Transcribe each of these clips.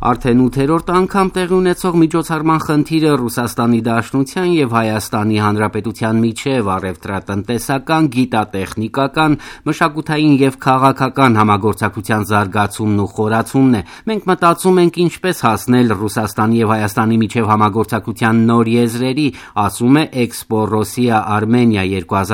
Արդեն 8-րդ անգամ տեղի ունեցող միջոցառման խնդիրը Ռուսաստանի Դաշնության եւ Հայաստանի Հանրապետության միջև առևտրատնտեսական, գիտատեխնիկական, մշակութային եւ քաղաքական համագործակցության զարգացումն ու խորացումն է։ Մենք մտածում ենք ինչպես հասնել Ռուսաստանի եւ Հայաստանի միջև համագործակցության նոր եզրերի, ասում է Expo Rossiya Armenia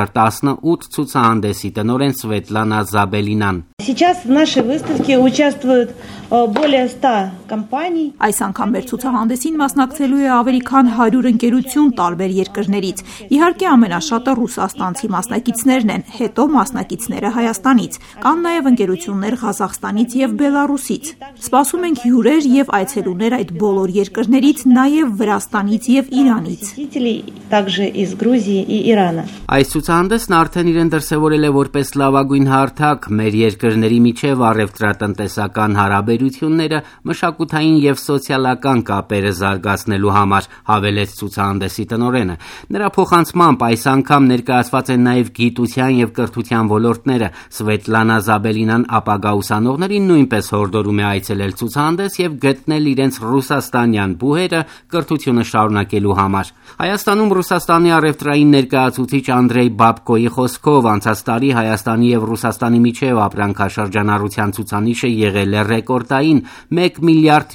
2018 ցուցահանդեսի տնօրեն Սվետլանա Զաբելինան։ Сейчас в нашей выставке участвуют более 100 компаний. Այս անգամ մեր ցուցահանդեսին մասնակցելու է ավելի քան 100 ընկերություն տարբեր երկրներից։ Իհարկե ամենաշատը ռուսաստանցի մասնակիցներն են, հետո մասնակիցները Հայաստանից։ Կան նաև ընկերություններ Ղազախստանից եւ Բելարուսից։ Սպասում ենք հյուրեր եւ այցելուներ այդ բոլոր երկրներից, նաև Վրաստանից եւ Իրանից։ Также из Грузии и Ирана. Այս ցուցահանդեսն արդեն իրեն դրսևորել է որպես լավագույն հարթակ մեր երկրների միջև առևտրատնտեսական հարաբերությունները, մշակութային եւ սոցիալական կապերը զարգացնելու համար, հավելեց ցուցահանդեսի տնօրենը։ Նրա փոխանցմամբ այս անգամ ներկայացված են նաև գիտության եւ կրթության ոլորտները։ Սվետլանա Զաբելինան ապագա ուսանողներին նույնպես հորդորում է այցելել ցուցահանդես եւ գտնել իրենց ռուսաստանյան բուհերը կրթությունը շարունակելու համար։ Հայաստանում Ռուսաստանի առևտրային ներկայացուցիչ Անդրեյ Բաբկոյի խոսքով անցած տարի Հայաստանի եւ Ռուսաստանի միջև ապրանքաշրջանառության ցուցանիշը եղել է ռեկորդային 1 միլիարդ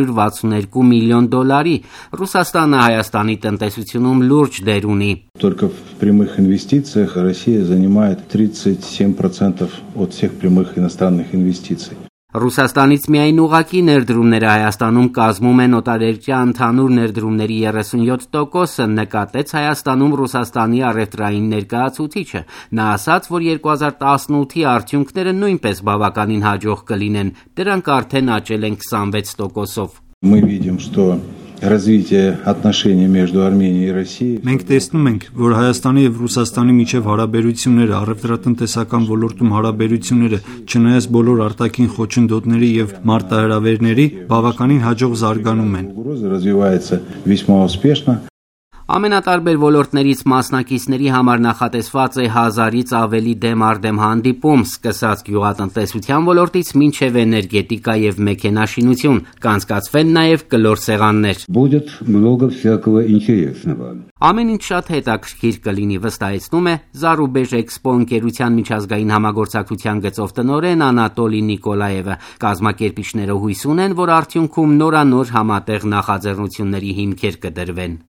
762 միլիոն դոլարի։ Ռուսաստանը Հայաստանի տնտեսությունում լուրջ դեր ունի։ Только в прямых инвестициях Россия занимает 37% от всех прямых иностранных инвестиций. Ռուսաստանից միայն ուղղակի ներդրումները Հայաստանում կազմում են օտարերկրյա ընդհանուր ներդրումների 37%-ը, նկատեց Հայաստանում Ռուսաստանի առևտրային ներկայացուցիչը։ Նա ասաց, որ 2018-ի արդյունքները նույնպես բավականին հաջող կլինեն, դրանք արդեն աճել են 26%-ով։ Мы видим, что развитие отношений между Арменией и Россией. Մենք տեսնում ենք, որ Հայաստանի եւ Ռուսաստանի միջև հարաբերությունները, առևտրատնտեսական ոլորտում հարաբերությունները, չնայած բոլոր արտաքին խոչընդոտների եւ մարտահրավերների, բավականին հաջող զարգանում են։ Угроза развивается весьма успешно. Ամենատարբեր ոլորտներից մասնակիցների համար նախատեսված է 1000-ից ավելի դեմ առ դեմ հանդիպում, սկսած գյուղատնտեսության ոլորտից մինչև էներգետիկա եւ մեքենաշինություն, կանցկացվեն նաեւ կլոր սեղաններ։ Будет много всякого интересного. Ամեն ինչ շատ հետաքրքիր կլինի, վստահեցնում է Zarubezh Expo ընկերության միջազգային համագործակցության գծով տնօրեն Անատոլի Նիկոլաևը։ Կազմակերպիչները հույս ունեն, որ արդյունքում նորանոր համատեղ նախաձեռնությունների հիմքեր կդրվեն։